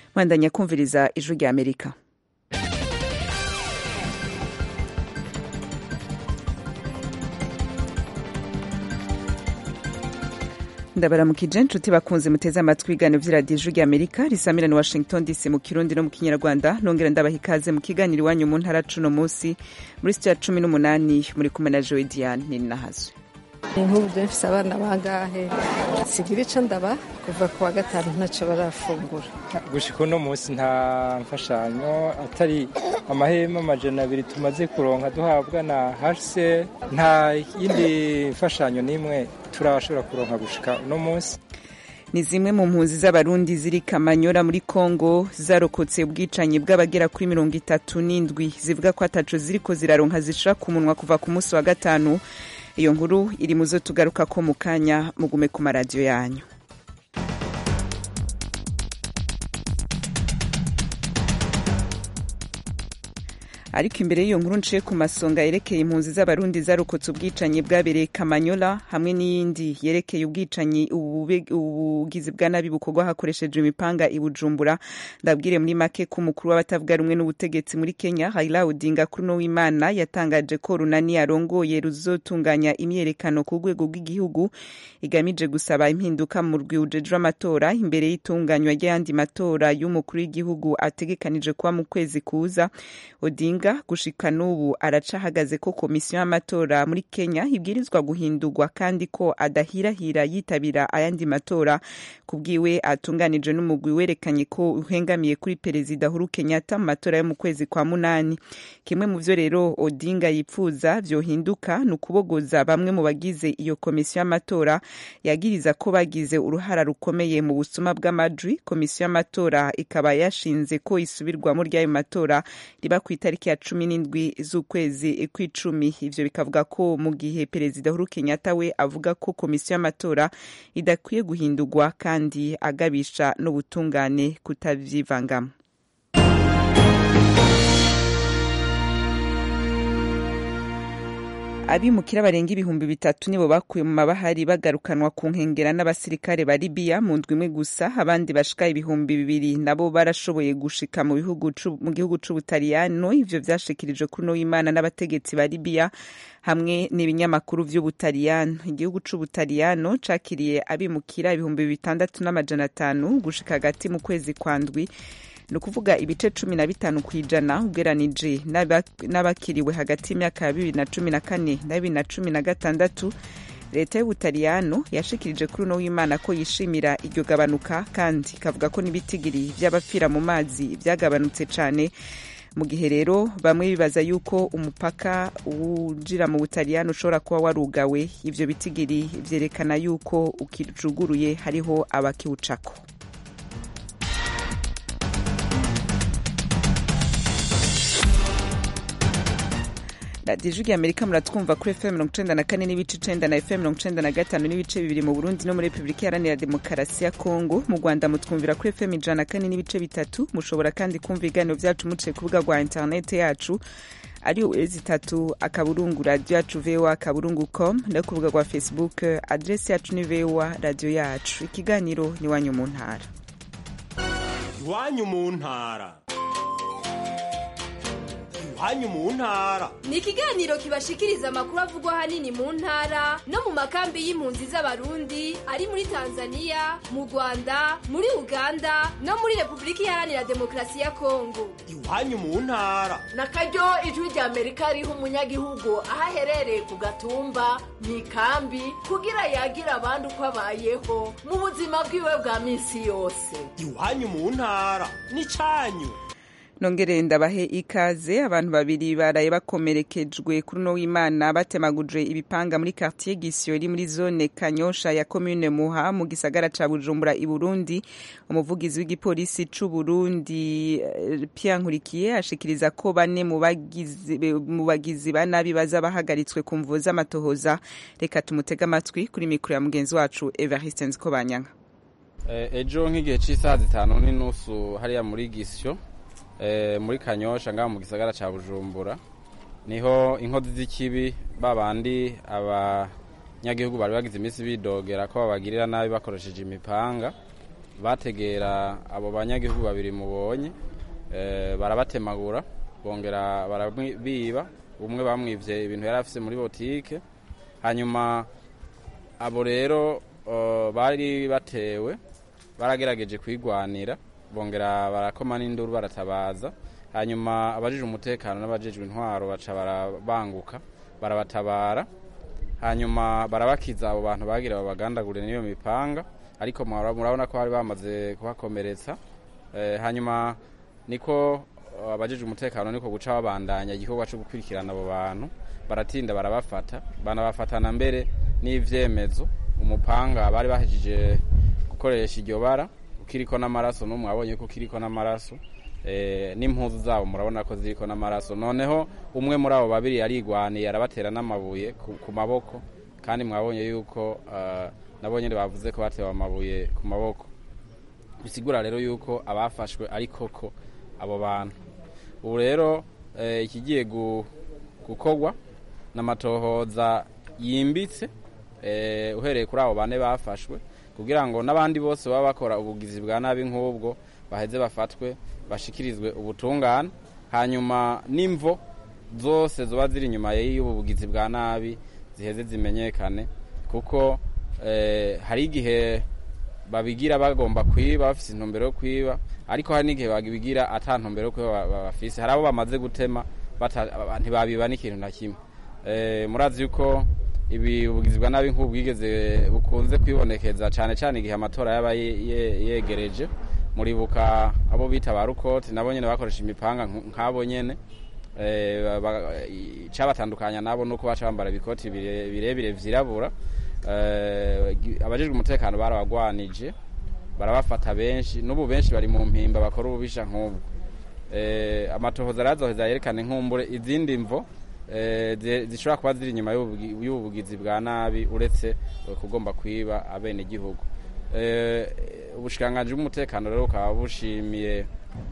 mwandanya kumviriza ijwi rya Amerika. ndabaramukije nshuti bakunze muteze amatwi ibiganiro vy'iradiyo ijwi rya Amerika risamira na Washington DC mu Kirundi no mu Kinyarwanda. Nongera ndabaha ikaze mu kiganiro iwanyu mu ntara cuno musi muri sitiya 18 muri kumwe na Joy Diane Ninahazwe. Nk'ubu dufise abana bangahe sigira ico ndaba kuva ku wa gatanu ntaco barafungura. Gushika uno musi nta mfashanyo atari amahema amajana 2 tumaze kuronka duhabwa na HCR, nta yindi mfashanyo nimwe turashobora kuronka gushika uno musi. Ni zimwe mu mpunzi z'abarundi ziri Kamanyola muri Kongo zarokotse ubwicanyi bw'abagera kuri 37 zivuga ko ataco ziriko ziraronka zishira ku munwa kuva ku musi wa gatanu. Iyo nkuru iri muzo tugaruka ko mu kanya, mugume ku maradiyo yanyu. Ariko imbere y'iyo nkuru nciye ku masonga yerekeye impunzi z'abarundi zarokotse ubwicanyi bwabereye Kamanyola hamwe n'iyindi yerekeye ubwicanyi ubugizi bwa nabi bukorwa hakoresheje imipanga i Bujumbura. Ndabwire muri make ko umukuru w'abatavuga rumwe n'ubutegetsi muri Kenya Raila Odinga kuri no w'Imana yatangaje ko runani arongoye ruzotunganya imyerekano ku rwego rw'igihugu igamije gusaba impinduka mu rw'ujejwe amatora imbere y'itunganywa ry'andi matora y'umukuru w'igihugu ategekanije kuba mu kwezi kuza. Odinga gushika n'ubu aracahagaze ko komisiyo y'amatora muri Kenya ibwirizwa guhindurwa kandi ko adahirahira yitabira ayandi matora. Kubwiwe atunganije n'umugwi werekanye ko uhengamiye kuri perezida Uhuru Kenyatta mu matora yo mu kwezi kwa munani. Kimwe mu vyo rero Odinga yipfuza vyohinduka nukubogoza bamwe mu bagize iyo komisiyo y'amatora yagiriza ko bagize uruhara rukomeye mu busuma bw'amajwi. Komisiyo y'amatora ikaba yashinze ko isubirwamo ry'ayo matora riba ku itariki ya 17 z'ukwezi kw'icumi. Ivyo bikavuga ko mu gihe perezida Uhuru Kenyatta we avuga ko komisiyo y'amatora idakwiye guhindurwa kandi agabisha n'ubutungane kutavyivangamo. Abimukira barenga ibihumbi 3 nibo bakuye mu mabahari bagarukanwa ku nkengera n'abasirikare ba Libya mu ndwi imwe gusa. Abandi bashika ibihumbi 2 nabo barashoboye gushika mu gihugu c'Ubutaliyano. Ivyo vyashikirijwe kuri no w'Imana n'abategetsi ba Libya hamwe n'ibinyamakuru vy'Ubutaliyano. Igihugu c'Ubutaliyano cakiriye abimukira ibihumbi 6,500 gushika hagati mu kwezi kwa ndwi, nukuvuga ibice 15 kwijana ugeranije n'abakiriwe hagati y'imyaka ya 2014 na 2016. Leta y'Ubutaliyano yashikirije kuri no w'Imana ko yishimira iryo gabanuka kandi kavuga ko nibitigiri vy'abapfira mu mazi vyagabanutse cane. Mu gihe rero bamwe bibaza yuko umupaka ujira mu Butaliyano ushobora kuba warugawe, ivyo bitigiri vyerekana yuko ukijuguruye hariho abakiwucako. radiyo ijwi rya Amerika muratwumva kuri FM 94 n'ibice 9 na FM 95 n'ibice 2 mu Burundi no muri Republika Iharanira Demokarasi ya Kongo. Mu Rwanda mutwumvira kuri FM 104 n'ibice 3. Mushobora kandi kumva ibiganiro vyacu muciye ku rubuga rwa internet yacu ari www.radio yacu voa.com no ku rubuga rwa Facebook adresse yacu ni voa radio yacu. Ikiganiro ni wanyu mu ntara. Iwanyu mu ntara. Iwanyu mu ntara ni ikiganiro kibashikiriza amakuru avugwa hanini mu ntara no mu makambi y'impunzi z'abarundi ari muri Tanzania, mu Rwanda, muri Uganda no muri Republika Iharanira Demokarasi ya Kongo. Iwanyu mu ntara nakaryo ijwi rya Amerika riha umunyagihugu ahaherereye ku gatumba mu ikambi kugira yagira abandi uko abayeho mu buzima bwiwe bwa misi yose. Iwanyu mu ntara ni canyu. Nongere ndabahe ikaze. Abantu babiri baraye bakomerekejwe kuri no w'Imana batemaguje ibipanga muri quartier Gisyo iri muri zone Kanyosha ya commune Muha mu gisagara ca Bujumbura i Burundi. Umuvugizi w'igipolisi c'u Burundi Pierre Nkurikiye ashikiriza ko bane mu bagizi banabi baza bahagaritswe ku mvo z'amatohoza. Reka tumutega amatwi kuri mikro ya mugenzi wacu Evariste Nzikobanyanga. Ejo nk'igihe c'isaha 5:30 hariya muri Gisyo muri Kanyosha ngaho mu gisagara ca Bujumbura niho inkozi z'ikibi babandi abanyagihugu bari bagize imisi bidogera ko babagirira nabi bakoresheje imipanga bategera abo banyagihugu babiri mubonye, barabatemagura bongera barabiba, umwe bamwivye ibintu yari afise muri botike. Hanyuma abo rero bari batewe baragerageje kwigwanira, bongera barakoma n'induru baratabaza. Hanyuma abajije umutekano n'abajejwe intwaro baca barabanguka barabatabara, hanyuma barabakiza abo bantu bagira babagandagure n'iyo mipanga, ariko murabona ko bari bamaze kubakomeretsa. Hanyuma niko abajejwe umutekano niko guca babandanya igikorwa cyo gukurikirana abo bantu, baratinda barabafata, banabafatana mbere n'ivyemezo. Umupanga bari bahejije gukoresha iryo bara ukiriko n'amaraso, no mwabonye ko kiriko n'amaraso, n'impuzu zabo murabona ko ziriko n'amaraso. Noneho umwe muri abo babiri yarigwaniye arabatera n'amabuye ku maboko, kandi mwabonye yuko nabonye bavuze ko batewe amabuye ku maboko, bisigura rero yuko abafashwe ari koko abo bantu. Ubu rero ikigiye gukorwa n'amatohoza yimbitse, uhereye kuri abo bane bafashwe, kugira ngo n'abandi bose baba bakora ubugizi bwa nabi nk'ubwo baheze bafatwe bashikirizwe ubutungane. Hanyuma n'imvo zose zoba ziri inyuma y'ubu bugizi bwa nabi ziheze zimenyekane, kuko hari igihe babigira bagomba kwiba bafise intumbero yo kwiba, ariko hari n'igihe babigira ata ntumbero yo kwiba bafise. Hari abo bamaze gutema ntibabiba n'ikintu na kimwe. Murazi yuko ibi ubugizi bwa nabi nk'ubu bwigeze bukunze kwibonekeza cyane cyane igihe amatora yaba yegereje. Muribuka abo bita ba Rukoti nabo nyene bakoresha imipanga nk'abo nyene, cabatandukanya nabo nuko baca bambara ibikoti birebire vyirabura. Abajejwe umutekano barabagwanije barabafata benshi, n'ubu benshi bari mu mpimba bakora ububisha nk'ubwo. Amatohoza arazoheza yerekane nk'umbure izindi mvo zishobora kuba ziri inyuma y'ubugizi bwa nabi uretse kugomba kwiba abene gihugu. Ubushikiranganji bw'umutekano rero ukaba bushimiye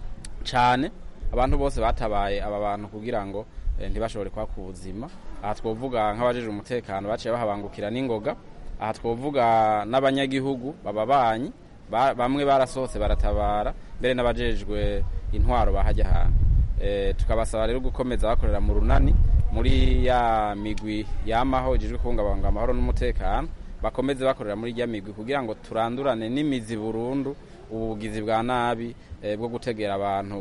cyane abantu bose batabaye aba bantu kugira ngo ntibashobore kwaka ubuzima. Aha twovuga nk'abajejwe umutekano baciye bahabangukira n'ingoga. Aha twovuga n'abanyagihugu bababanyi bamwe barasohotse baratabara, mbere n'abajejwe intwaro bahajya ahantu. Tukabasaba rero gukomeza bakorera mu runani muri ya migwi yamaho ijejwe kubungabunga amahoro n'umutekano, bakomeze bakorera muri ya migwi kugira ngo turandurane n'imizi burundu ubugizi bwa nabi bwo gutegera abantu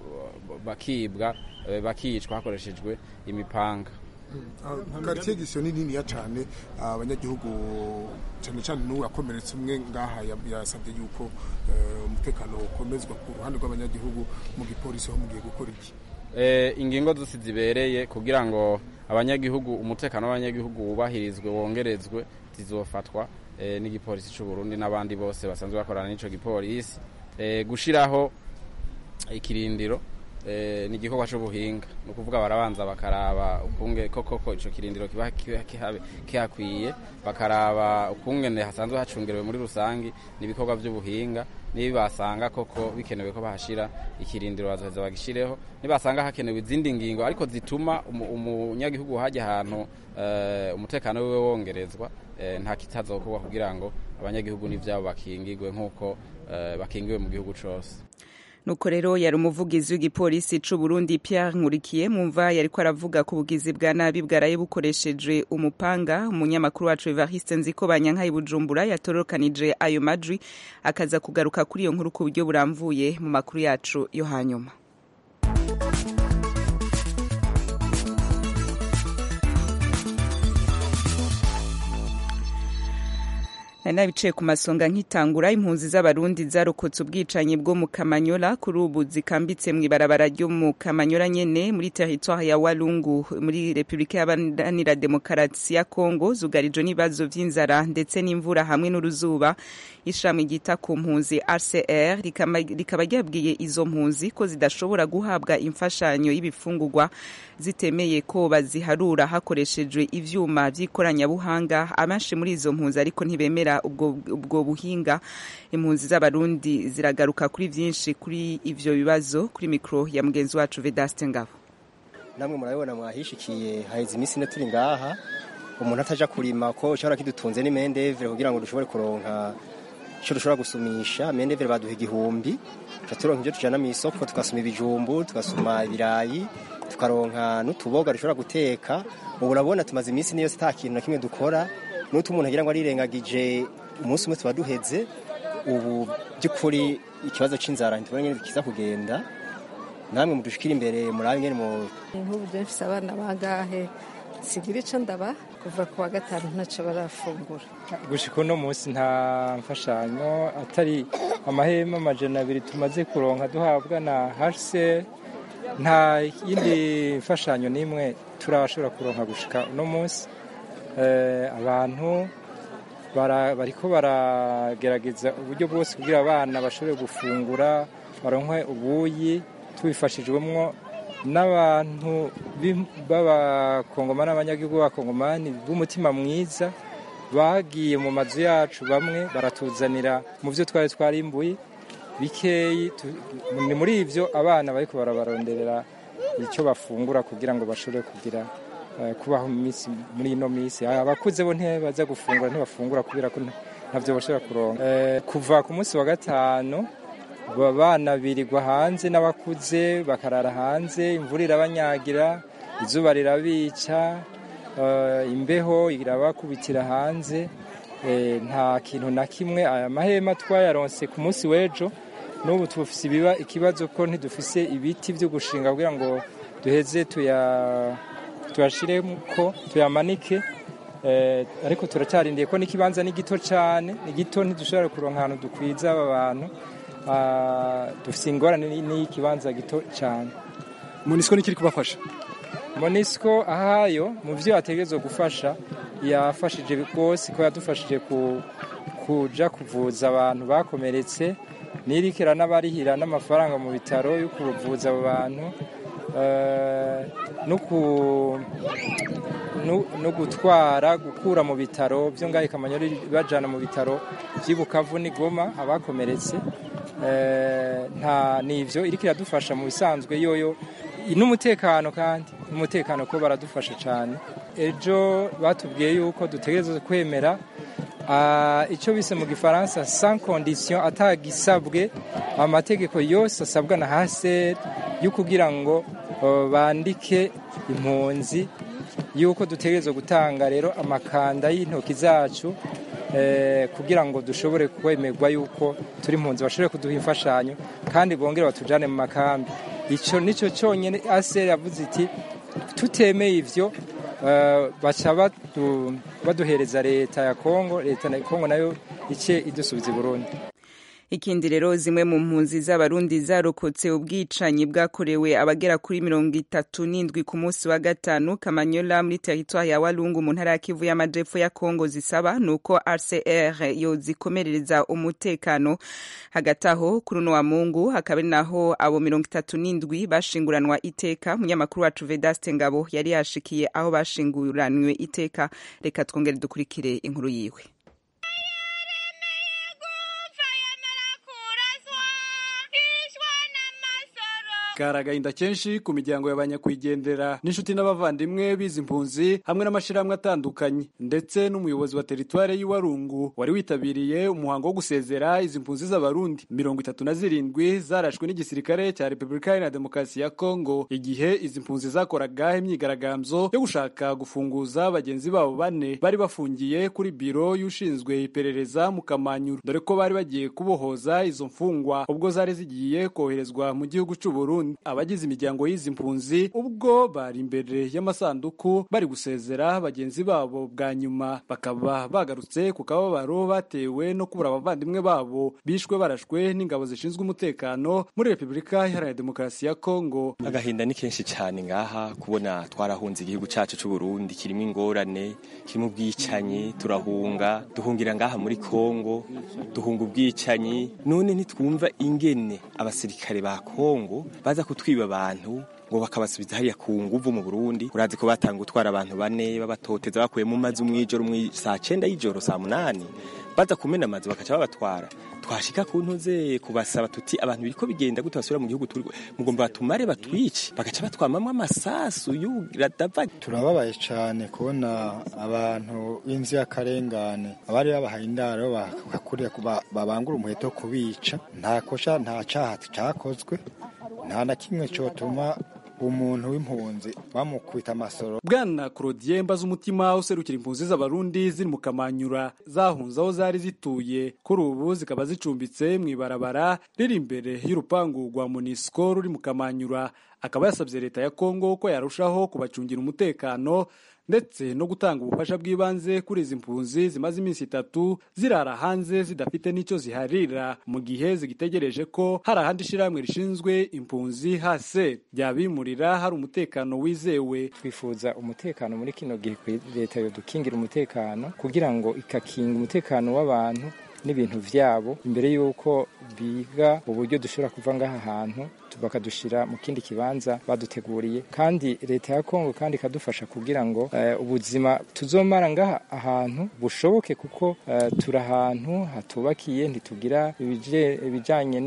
bakibwa bakicwa hakoreshejwe imipanga. Quartier Gisyo ni nini ya cyane, abanyagihugu cyane cyane n'uwo yakomeretse umwe ngaha yasabye yuko umutekano ukomezwa ku ruhande rw'abanyagihugu mu gipolisi ho mugiye gukora iki? Ingingo zose zibereye kugira ngo abanyagihugu umutekano w'abanyagihugu wubahirizwe wongerezwe zizofatwa n'igipolisi cy'u Burundi n'abandi bose basanzwe bakorana n'ico gipolisi. Gushiraho ikirindiro ni igikorwa cy'ubuhinga, ni ukuvuga barabanza bakaraba ukunge koko ico kirindiro kiba kihakwiye, bakaraba ukungene hasanzwe hacungerewe muri rusangi n'ibikorwa by'ubuhinga. Nibasanga koko bikenewe ko bahashira ikirindiro bazoheza bagishireho, nibasanga hakenewe izindi ngingo ariko zituma umunyagihugu hajya ahantu umutekano wiwe wongerezwa, nta kitazokorwa kugira ngo abanyagihugu n'ivyabo bakingirwe nk'uko bakingiwe mu gihugu cose. Nuko rero yari umuvugizi w'igipolisi c'u Burundi Pierre Nkurikiye, mumva yariko aravuga ku bugizi bwa nabi bwaraye bukoresheje umupanga. Umunyamakuru wacu Evariste Nzikobanyanka i Bujumbura yatorokanije ayo majwi, akaza kugaruka kuri iyo nkuru ku buryo buramvuye mu makuru yacu yo hanyuma. Nabicaye ku masonga nkitangura, impunzi z'abarundi zarokotse ubwicanyi bwo mu Kamanyola kuri ubu zikambitse mu ibarabara ryo mu Kamanyola nyene muri territoire ya Walungu muri Republika y'Abaharanira Demokarasi ya Kongo, zugarijwe n'ibibazo vy'inzara ndetse n'imvura hamwe n'uruzuba. Ishami ryita ku mpunzi RCR rikaba ryabwiye izo mpunzi ko zidashobora guhabwa imfashanyo y'ibifungurwa zitemeye ko baziharura hakoreshejwe ivyuma vy'ikoranabuhanga. Abenshi muri izo mpunzi ariko ntibemera ubwo buhinga. Impunzi z'abarundi ziragaruka kuri vyinshi kuri ivyo bibazo kuri mikro ya mugenzi wacu Vedaste Ngabo. Namwe murabibona mwahishikiye haheze iminsi turi ngaha, umuntu ataja kurima ko ushobora kidutunze n'imendevre kugira ngo dushobore kuronka ico dushobora gusumisha mendevere baduha 1,000 turonka ivyo tujana mw'isoko tugasuma ibijumbu tugasuma ibirayi tukaronka n'utuboga dushobora guteka ubu urabona tumaze iminsi niyo ata kintu na kimwe dukora n'utu umuntu agira ngo arirengagije umunsi umwe tuba duheze ubu by'ukuri ikibazo c'inzara ntitubona nyene kiza kugenda namwe mudushikira imbere murabe nyene mu nk'ubu mfise abana bangahe sigira ico ndaba kuva ku wa gatanu ntaco barafungura gushika uno munsi nta mfashanyo atari amahema 200 tumaze kuronka duhabwa na HCR nta yindi mfashanyo nimwe turashobora kuronka gushika uno munsi abantu bariko baragerageza uburyo bwose kugira abana bashobore gufungura baronkwe ubuyi tubifashijwemwo n'abantu b'abakongomani n'abanyagihugu b'abakongomani b'umutima mwiza bagiye mu mazu yacu bamwe baratuzanira mu byo twari twarimbuye bikeyi ni muri ivyo abana bariko barabaronderera icyo bafungura kugira ngo bashobore kugira kubaho muri ino minsi abakuze bo ntibaza gufungura ntibafungura kubera ko ntavyo bashobora kuronka kuva ku munsi wa gatanu abana birirwa hanze n'abakuze bakarara hanze imvura irabanyagira izuba rirabica imbeho irabakubitira hanze nta kintu na kimwe aya mahema twayaronse ku munsi w'ejo n'ubu tufise ikibazo ko ntidufise ibiti byo gushinga kugira ngo duheze tuyashireko tuyamanike ariko turacyarindiye ko n'ikibanza ni gito cyane ni gito ntidushobora kuronka ahantu dukwiza aba bantu dufise ingorane n'ikibanza gito cyane. MONUSCO nikiri kubafasha MONUSCO ahayo mu byo yategerezwa gufasha yafashije rwose ko yadufashije kuja kuvuza abantu bakomeretse nirikira n'abarihira n'amafaranga mu bitaro yo kuvuza abo bantu no gutwara gukura mu bitaro byo ngahe Kamanyori bajana mu bitaro by'Ibukavu n'Igoma abakomeretse nta nivyo iriko iradufasha mu bisanzwe yoyo n'umutekano kandi umutekano ko baradufasha cyane ejo batubwiye yuko dutegerezwa kwemera icyo bise mu gifaransa sans condition atagisabwe amategeko yose asabwa na HCR yo kugira ngo bandike impunzi yuko dutegerezwa gutanga rero amakanda y'intoki zacu kugira ngo dushobore kwemerwa yuko turi impunzi bashobore kuduha imfashanyo kandi bongere batujane mu makambi. Ico nico cyonyine HCR yavuze iti tutemeye ivyo baca baduhereza leta ya Kongo nayo ice idusubiza i Burundi. Ikindi rero zimwe mu mpunzi z'abarundi zarokotse ubwicanyi bwakorewe abagera kuri 37 ku munsi wa gatanu Kamanyola muri territoire ya Walungu mu ntara ya Kivu y'Amajepfo ya Kongo zisaba nuko RCR yozikomerereza umutekano hagati aho kuri no wa Mungu hakaba naho abo 37 bashinguranwa iteka munyamakuru wacu Vedaste Ngabo yari yashikiye aho bashinguranwe iteka reka twongere dukurikire inkuru yiwe. Karagahinda kenshi ku miryango y'abanyakwigendera n'inshuti n'abavandimwe bizi impunzi hamwe n'amashirahamwe atandukanye ndetse n'umuyobozi wa territoire y'Iwarungu wari witabiriye umuhango wo gusezera izi mpunzi z'abarundi 37 zarashwe n'igisirikare cya Republika Iharanira Demokarasi ya Kongo igihe izi mpunzi zakoraga imyigaragambyo yo gushaka gufunguza bagenzi babo bane bari bafungiye kuri biro y'ushinzwe iperereza mu Kamanyuru dore ko bari bagiye kubohoza izo mfungwa ubwo zari zigiye koherezwa mu gihugu cy'u Burundi. Abagize imiryango y'izi mpunzi ubwo bari imbere y'amasanduku bari gusezera bagenzi babo bwa nyuma bakaba bagarutse ku kababaro batewe no kubura abavandimwe babo bishwe barashwe n'ingabo zishinzwe umutekano muri Republika Iharanira Demokarasi ya Kongo. Agahinda ni kenshi cyane ngaha kubona twarahunze igihugu cyacu cy'u Burundi kirimo ingorane kirimo ubwicanyi turahunga duhungira ngaha muri Kongo duhunga ubwicanyi none ntitwumva ingene abasirikare ba Kongo baza kutwiba abantu ngo bakabasubiza hariya ku nguvu mu Burundi. Urazi ko batanga gutwara abantu bane babatoteza bakuye mu mazi umwijoro saa 9 y'ijoro saa 8 baza kumena amazi bakaca babatwara. Twashika ku ntuze kubasaba tuti abantu biriko bigenda gute basubira mu gihugu turi mugomba batumare batwice bagaca batwamamwe amasasu y'uradava. Turababaye cyane kubona abantu b'inzirakarengane abari babahaye indaro bakuriye babangura umuheto kubica nta kosha nta cyaha cyakozwe nta na kimwe cyotuma umuntu w'impunzi bamukubita amasoro. Bwana Claudien Mbazumutima userukira impunzi z'abarundi ziri mu Kamanyura zahunze aho zari zituye kuri ubu zikaba zicumbitse mu ibarabara riri imbere y'urupangu rwa Monisco ruri mu Kamanyura, akaba yasabye leta ya Kongo ko yarushaho kubacungira umutekano ndetse no gutanga ubufasha bw'ibanze kuri izi mpunzi zimaze iminsi 3 zirara hanze zidafite n'icyo ziharira mu gihe zigitegereje ko hari ahandi shiramwe rishinzwe impunzi hase byabimurira hari umutekano wizewe. Twifuza umutekano muri kino gihe leta yo dukingira umutekano kugira ngo ikakinga umutekano w'abantu n'ibintu vyabo imbere yuko biga uburyo dushobora kuva ngaha hantu bakadushira mu kindi kibanza baduteguriye, kandi leta ya Kongo kandi kadufasha kugira ngo ubuzima tuzomara ngaha ahantu bushoboke kuko turi ahantu hatubakiye ntitugira ibijanye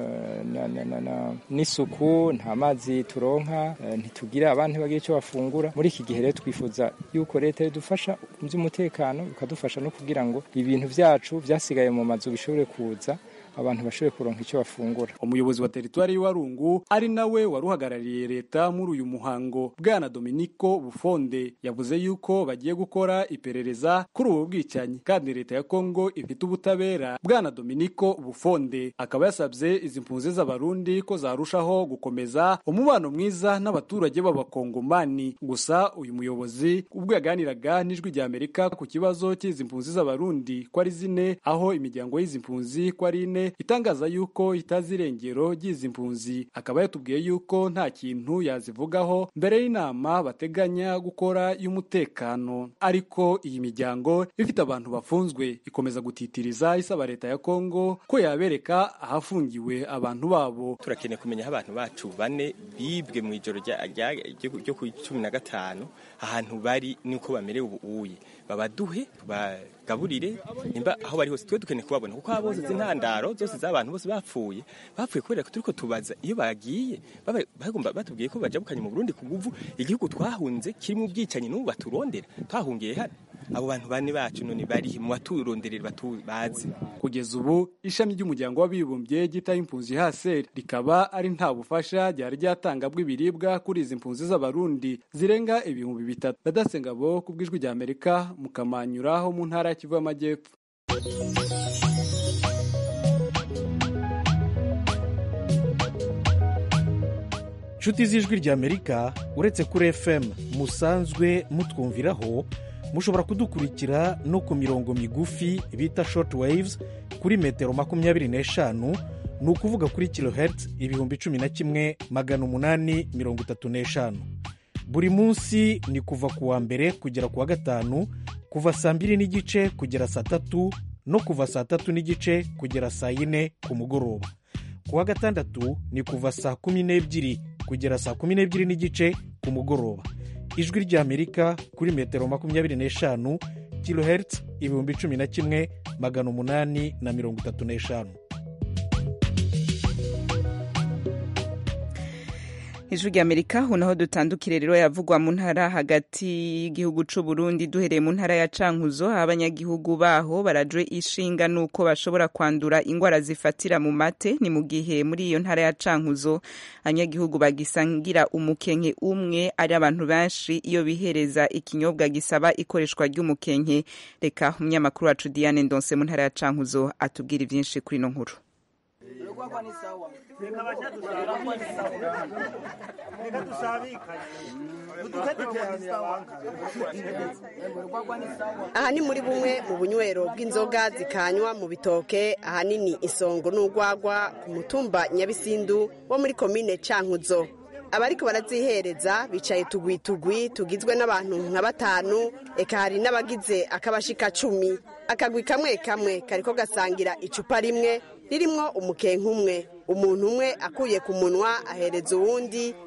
n'isuku, nta mazi turonka, ntitugira abantu bagiye icyo bafungura. Muri iki gihe rero twifuza yuko leta idufasha mu by'umutekano ikadufasha no kugira ngo ibintu vyacu vyasigaye mu mazu bishobore kuza abantu bashobore kuronka icyo bafungura. Umuyobozi wa teritwari y'Iwarungu ari nawe waruhagarariye leta muri uyu muhango Bwana Dominico Bufonde yavuze yuko bagiye gukora iperereza kuri ubu bwicanyi kandi leta ya Kongo ifite ubutabera. Bwana Dominico Bufonde akaba yasabye izi mpunzi z'abarundi ko zarushaho gukomeza umubano mwiza n'abaturage b'abakongomani. Gusa uyu muyobozi ubwo yaganiraga n'ijwi rya Amerika ku kibazo cy'izi mpunzi z'abarundi ko ari 4 aho imiryango y'izi mpunzi ko ari 4 itangaza yuko itazirengero ry'izi mpunzi, akaba yatubwiye yuko nta kintu yazivugaho mbere y'inama bateganya gukora y'umutekano. Ariko iyi miryango ifite abantu bafunzwe ikomeza gutitiriza isaba leta ya Kongo ko yabereka ahafungiwe abantu babo. Turakeneye kumenya abantu bacu 4 bibwe mu ijoro ryo ku 15 ahantu bari nuko bamerewe ubuye babaduhe bagaburire nimba aho bari hose twe dukeneye kubabona kuko aboze zintandaro zose z'abantu bose bapfuye kubera ko turiko tubaza iyo bagiye bagomba batubwiye ko bajabukanye mu Burundi kuguvu igihugu twahunze kirimo ubwicanyi n'ubu baturondera twahungiye hano. Abo bantu 4 bacu none bari mu baturonderera batubazi. Kugeza ubu ishami ry'umuryango w'abibumbye gitaye impunzi hase rikaba ari nta bufasha ryari ryatanga bw'ibiribwa kuri izi mpunzi z'abarundi zirenga 3,000. Badasengabo kubwijwi rya Amerika mu Kamanyura ho mu ntara ya Kivu y'Amajyepfo. Nshuti z'ijwi rya Amerika uretse kuri FM musanzwe mutwumviraho mushobora kudukurikira no ku mirongo migufi bita short waves kuri metero 25 ni ukuvuga kuri kilohertz 11,835. Buri munsi ni kuva ku wa mbere kugera ku wa gatanu kuva saa 2:30 kugera saa 3 no kuva saa 3:30 kugera saa 4 ku mugoroba. Ku wa gatandatu ni kuva saa 12 kugera saa 12:30 ku mugoroba. Ijwi rya Amerika kuri metero 25 kilohertz 11,835. Ijwi rya Amerika unaho dutandukire rero yavugwa mu ntara hagati y'igihugu c'u Burundi duhereye mu ntara ya Cankuzo abanyagihugu baho barajwe ishinga nuko bashobora kwandura ingwara zifatira mu mate. Ni mu gihe muri iyo ntara ya Cankuzo abanyagihugu bagisangira umukenke umwe ari abantu benshi iyo bihereza ikinyobwa gisaba ikoreshwa ry'umukenke. Reka umunyamakuru wacu Diane Ndonse mu ntara ya Cankuzo atubwira ivyinshi kuri no nkuru. Aha ni muri bumwe mu bunywero bw'inzoga zikanywa mu bitoke ahanini isongo n'urwagwa ku mutumba Nyabisindu wo muri komine Cankuzo. Abariko barazihereza bicaye tugwi tugizwe n'abantu nka 5 eka hari n'abagize akabashika 10. Akagwi kamwe kariko gasangira icupa rimwe ririmwo umukenke umwe. Umuntu umwe akuye ku munwa ahereza uwundi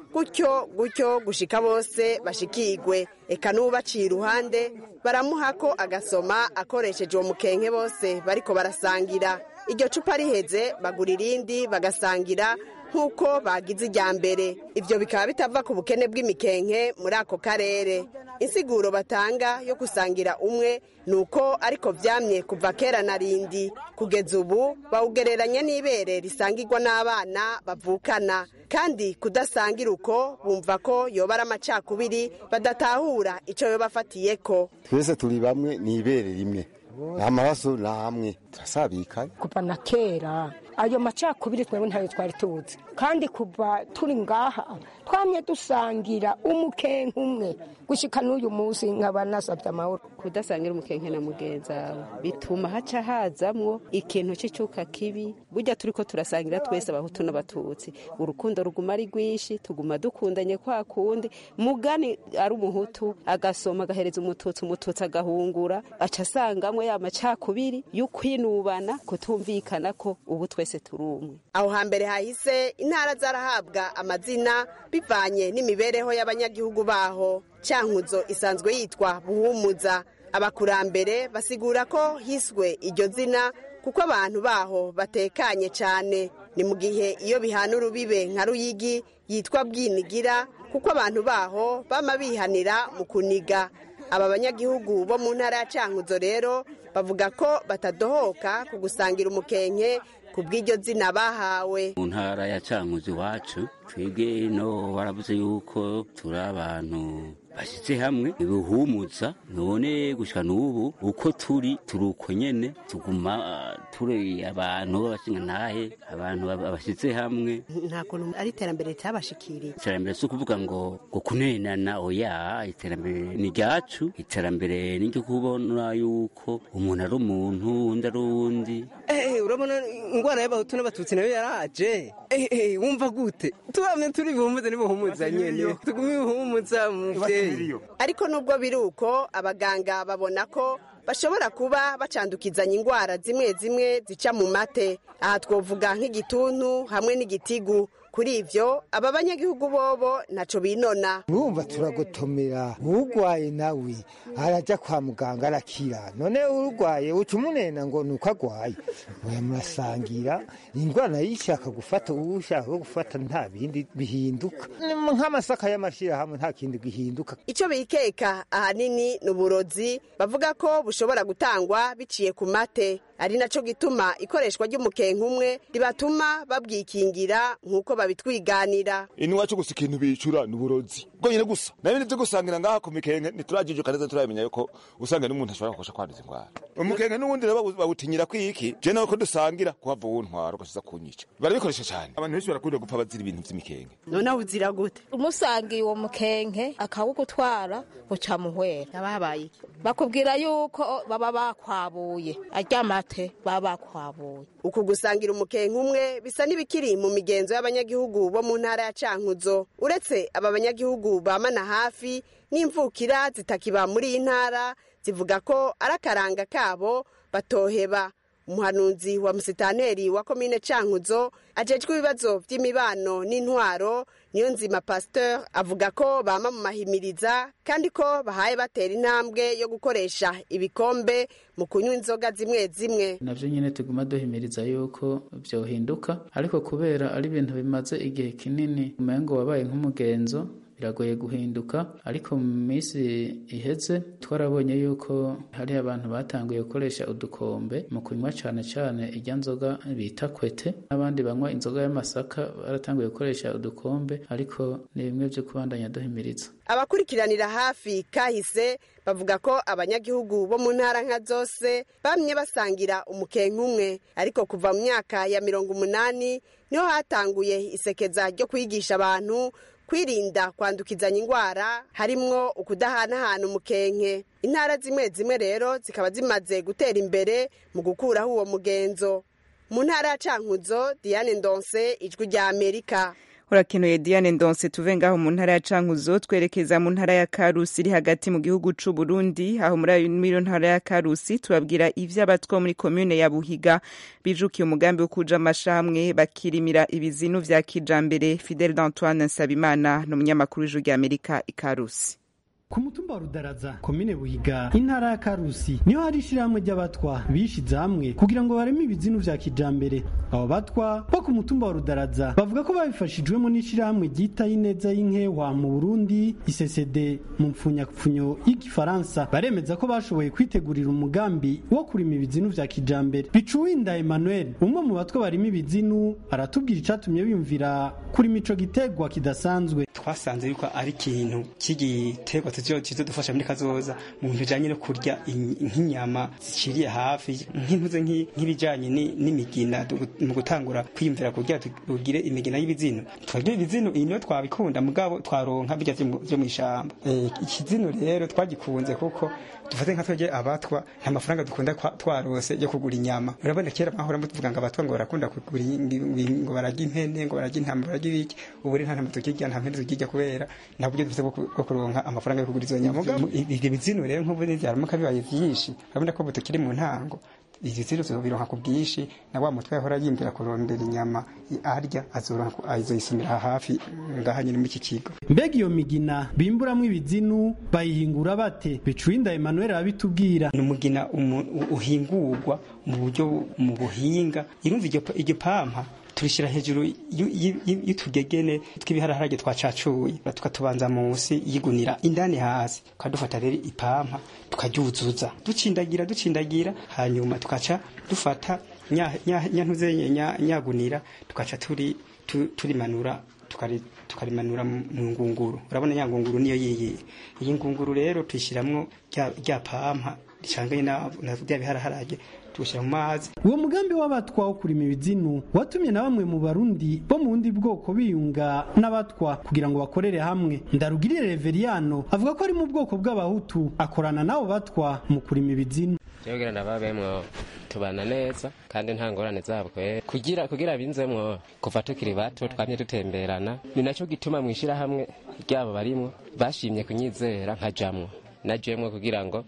gutyo gushika bose bashikigwe. Eka n'ubaciye iruhande baramuha ko agasoma akoresheje uwo mukenke bose bariko barasangira. Iryo cupa riheze bagura irindi bagasangira nk'uko bagize irya mbere. Ivyo bikaba bitava ku bukene bw'imikenke muri ako karere. Insiguro batanga yo gusangira umwe nuko ariko vyamye kuva kera na rindi. Kugeza ubu bawugereranya n'ibere risangirwa n'abana bavukana, kandi kudasangira uko bumva ko yoba ari amacakubiri badatahura ico yobafatiyeko. Twese turi bamwe ni ibere rimwe, nta maraso namwe turasabikanye. Kuva na kera ayo macakubiri twebwe ntayo twari tuzi, kandi kuva turi ngaha twamye dusangira umukenke umwe gushika n'uyu munsi nkaba nasabye amahoro. Kudasangira umukenke na mugenza bituma haca hazamwo ikintu cy'icuka kibi. Burya turiko turasangira twese abahutu n'abatutsi, urukundo ruguma ari rwinshi, tuguma dukundanye kwa kundi. Mugani ari umuhutu agasoma agahereza umututsi agahungura, aca asangamwe ya macakubiri y'ukwinubana, kutumvikana ko ubu twese turumwe. Aho hambere hahise intara zarahabwa amazina bivanye n'imibereho y'abanyagihugu baho. Cankuzo isanzwe yitwa Buhumuza. Abakurambere basigura ko hiswe iryo zina kuko abantu baho batekanye cyane. Ni mu gihe iyo bihana urubibe nka Ruyigi yitwa Bwinigira kuko abantu baho bama bihanira mu kuniga. Aba banyagihugu bo mu ntara ya Cankuzo rero bavuga ko batadohoka ku gusangira umukenke kubw'iryo zina bahawe. Mu ntara ya Cankuzo iwacu twebwe no baravuze yuko turi abantu bashyize hamwe Buhumuza, none gushika n'ubu uko turi uko nyene, tuguma turi abantu b'abashinga ntahe, abantu bashyize hamwe. Nta kuntu ari iterambere ritabashikiriye. Iterambere si ukuvuga ngo kunenana, oya, iterambere ni ryacu. Iterambere ni ryo kubona yuko umuntu ari umuntu, undi ari uwundi. Urabona ingwara y'abahutu n'abatutsi nayo yaraje. Wumva gute? Tubamye turi Buhumuza n'Buhumuza nyene, tugume Buhumuza muvyeyi. Ariko nubwo biri uko, abaganga babona ko bashobora kuba bacandukizanya ingwara zimwe zimwe zica mu mate. Aha twovuga nk'igituntu hamwe n'igitigu. Kuri ivyo aba banyagihugu bobo ntaco binona. Urumva turagotomera, urwaye nawe araja kwa muganga arakira. None urwaye uca umunena ngo nuko agwaye. Oya murasangira, ingwara yishaka gufata ushaka gufata nta bindi bihinduka. Nk'amasaka y'amashira hamwe nta kindi gihinduka. Ico bikeka ahanini n'uburozi bavuga ko bushobora gutangwa biciye ku mate. Ari naco gituma ikoreshwa ry'umukenke umwe ribatuma babwikingira nk'uko babitwiganira. Iwacu gusa ikintu bicura n'uburozi bwonyene gusa, nabindi vyo gusangira ngaha ku mikenke ntiturajijuka neza, turabimenya yuko usanga n'umuntu ashobora gukosha kwanduza ingwara. Umukenke n'ubundi rero bawutinyira kwiki, je nawe ko dusangira kuhava uwuntwara ugashiza kunyica, barabikoresha cyane. Abantu benshi barakunda gupfa bazira ibintu vy'imikenke. None uzira gute? Umusangiye uwo mukenke akawugutwara buca muhwera. Yababaye iki? Bakubwira yuko baba bakwabuye aryamate baba bakwabuye. Uku gusangira umukenke umwe bisa n'ibikiri mu migenzo y'abanyagihugu bo mu ntara ya Cankuzo. Uretse aba banyagihugu bamana hafi n'imvukira zitakiba muri iyi ntara zivuga ko arakaranga kabo batoheba. Umuhanuzi wa musitanteri wa komine Cankuzo ajejwe ibibazo vy'imibano n'intwaro Niyonzima Pasteur avuga ko bama mu mahimiriza kandi ko bahaye batera intambwe yo gukoresha ibikombe mu kunywa inzoga zimwe zimwe. Navyo nyene tuguma duhimiriza yuko vyohinduka, ariko kubera ari ibintu bimaze igihe kinini umengo wabaye nk'umugenzo biragoye guhinduka. Ariko mu minsi iheze twarabonye yuko hari abantu batanguye gukoresha udukombe mu kunywa cane cane irya nzoga bita kwete, n'abandi banywa inzoga y'amasaka baratanguye gukoresha udukombe, ariko ni bimwe vyo kubandanya duhimiriza. Abakurikiranira hafi kahise bavuga ko abanyagihugu bo mu ntara nka zose bamye basangira umukenke umwe, ariko kuva mu myaka ya 80 niho hatanguye isekeza ryo kwigisha abantu kwirinda kwandukizanya ingwara harimwo ukudahanahana umukenke. Intara zimwe zimwe rero zikaba zimaze gutera imbere mu gukuraho uwo mugenzo. Mu ntara ya Cankuzo, Diane Ndonse, Ijwi rya Amerika. urakenuye Diane Ndonse. Tuve ngaho mu ntara ya Cankuzo twerekeza mu ntara ya Karusi iri hagati mu gihugu c'u Burundi. Aho muri iyo ntara ya Karusi tubabwira ivy'abatwa muri commune ya Buhiga bijukiye umugambi wo kuja amashamwe bakirimira ibizinu vya kijambere. Fidel d'Antoine Nsabimana n'umunyamakuru w'ijwi rya Amerika i Karusi. Ku mutumba wa Rudaraza komine Buhiga intara ya Karusi niho hari ishiramwe ry'abatwa bishize hamwe kugira ngo bareme ibizinu vya kijambere. Abo batwa bo ku mutumba wa Rudaraza bavuga ko babifashijwemo n'ishiramwe ryita ineza y'inkewa mu Burundi ICCD mu mfunyapfunyo y'igifaransa. Baremeza ko bashoboye kwitegurira umugambi wo kurima ibizinu vya kijambere. Bicuwinda Emmanuel umwe mu batwa barima ibizinu aratubwira icatumye biyumvira kuri mico gitegwa kidasanzwe. Twasanze yuko ari ikintu cy'igiterwa kizodufasha muri kazoza mu bijanye no kurya nk'inyama ziciriye hafi nk'intuze nk'ibijanye n'imigina mu gutangura kwiyumvira kugira tugire imigina y'ibizino. Twagiye ibizino ino twabikunda mugabo twaronka bijya byo mu ishamba. Ikizino rero twagikunze kuko dufate nka twege abatwa nta mafaranga dukunda twarose yo kugura inyama. Urabona kera bahora mutuvuga ngo abatwa ngo barakunda kugura ngo barajya impene ngo barajya intama barajya ibiki. Ubu rero nta tukijya nta mpene tukijya kubera nta buryo dufite bwo kuronka amafaranga yo kugura izo nyama. Ibyo bizino rero nk'ubu n'ibyaramuka bibaye byinshi urabona ko tukiri mu ntango. Izi zero bironka ku bwinshi na wa mutwe yahora yimbira kurondera inyama arya azoronka azoyisumira hafi ngaha nyine muri iki kigo. Mbega iyo migina bimburamwe ibizinu bayihingura bate? Bicuinda Emmanuel abitubwira. Numugina uhingurwa mu buryo mu buhinga irumva iryo pampa turishira hejuru y'utugegene tw'ibiharaharaje twacacuye tukatubanza munsi yigunira indani hasi kadufata rero ipampa tukajuzuza ducindagira hanyuma tukaca dufata nyantuze nyagunira tukaca turimanura tukarimanura mu ngunguru. Urabona nyangunguru niyo iyi ngunguru rero tuyishiramwo rya pampa ricanganye na bya biharaharaje tushira mu mazi. Uwo mugambi w'abatwa wo kurima ibizinu watumye na bamwe mu Barundi bo mu bundi bwoko biyunga n'abatwa kugira ngo bakorere hamwe. Ndarugirire Reveriano avuga ko ari mu bwoko bw'abahutu akorana nabo batwa mu kurima ibizinu. Cyogera ndababemwo tubana neza kandi nta ngorane zabwe kugira binzemwo kuva tukiri bato twamye dutemberana. Ni naco gituma mwishira hamwe ryabo barimwo bashimye kunyizera nkajamwo najemwe kugira ngo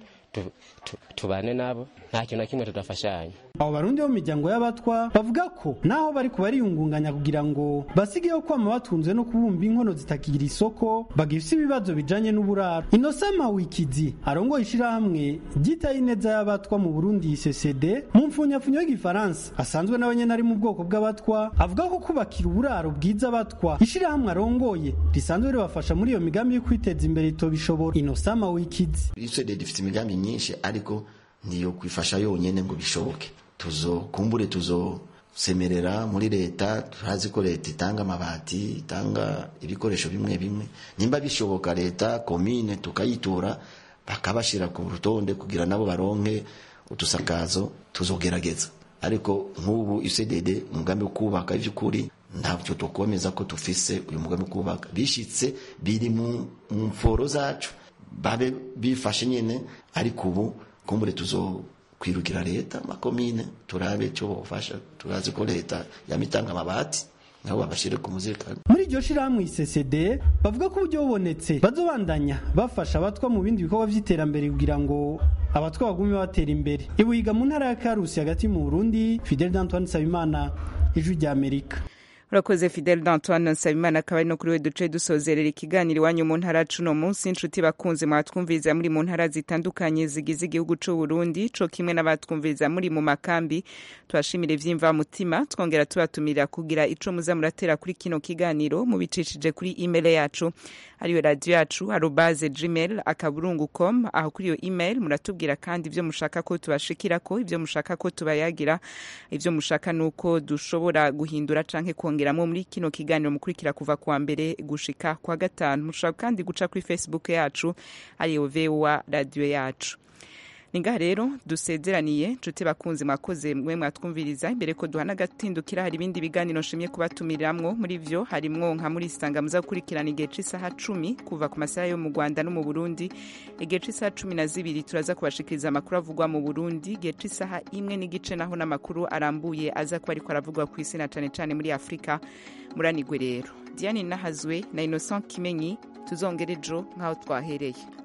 tubane nabo nta kintu na kimwe tudafashanya. Abo Barundi bo mu miryango y'abatwa bavuga ko naho bari kubariyungunganya kugira ngo basigeho kwama batunze no kubumba inkono zitakigira isoko bagifise ibibazo bijanye n'uburaro. Inosama Wikizi arongoye ishirahamwe ryita ineza y'abatwa mu Burundi ICCD mu mfunyapfunyo y'igifaransa asanzwe nawe nyene ari mu bwoko bw'abatwa avuga ko kubakira uburaro bwiza abatwa ishirahamwe arongoye risanzwe ribafasha muri iyo migambi yo kwiteza imbere itobishobora. Inosama Wikizi ICCD difite imigambi nyinshi ariko niyo kwifasha yonyene ngo bishoboke. Tuzosemerera muri leta turazi ko leta itanga amabati itanga ibikoresho bimwe nimba bishoboka leta komine tukayitura bakabashira ku rutonde kugira nabo baronke utusakazo tuzogerageza. Ariko nk'ubu ICCD umugambi wo kubaka ivy'ukuri ntavyo tukomeza ko tufise uyu mugambi wo kubaka bishitse biri mu mforo zacu babe bifashe nyene. Ariko ubu kumbure kwirukira leta makomine turabe cyo bofasha. Turazi ko leta yamitanga amabati nabo babashire ku muzirikano. Muri iryo shiramwe ICCD bavuga ko uburyo bubonetse bazobandanya bafasha abatwa mu bindi bikorwa vy'iterambere kugira ngo abatwa bagume batera imbere. Ibuhiga mu ntara ya Karusi hagati mu Burundi. Fidel d'Antoine Nsabimana, Ijwi rya Amerika. Urakoze Fidel d'Antoine Nsabimana akaba no kuri we duce dusozerera ikiganiro iwanyu mu ntara cuno munsi. Inshuti bakunze mwatwumviriza muri mu ntara zitandukanye zigize igihugu c'u Burundi co kimwe n'abatwumviriza muri mu makambi twashimire vyimva mutima twongera tubatumira kugira ico muza muratera kuri kino kiganiro mubicishije kuri email yacu ariyo radio yacu @gmail.com. aho kuri iyo email muratubwira kandi ivyo mushaka ko tubashikirako, ivyo mushaka ko tubayagira, ivyo mushaka nuko dushobora guhindura canke kongeramwo muri kino kiganiro mukurikira kuva kwa mbere gushika kwa gatanu. Mushaka kandi guca kuri Facebook yacu ariyo VOA radio yacu. ningaha rero dusezeraniye nshuti bakunzi mwakoze mwe mwatwumviriza imbere ko duhana agatindukira hari ibindi biganiro nshimye kubatumiriramwo muri vyo harimwo nka muri isanga muza gukurikirana igihe c'isaha 10 kuva ku masaha yo mu Rwanda no mu Burundi igihe c'isaha 12 turaza kubashikiriza amakuru avugwa mu Burundi igihe c'isaha 1 n'igice naho n'amakuru arambuye aza kuba ariko aravugwa ku isi na cane muri Afrika muranigwe rero Diane Nahazwe na Innocent Kimenyi tuzongera ejo nk'aho twahereye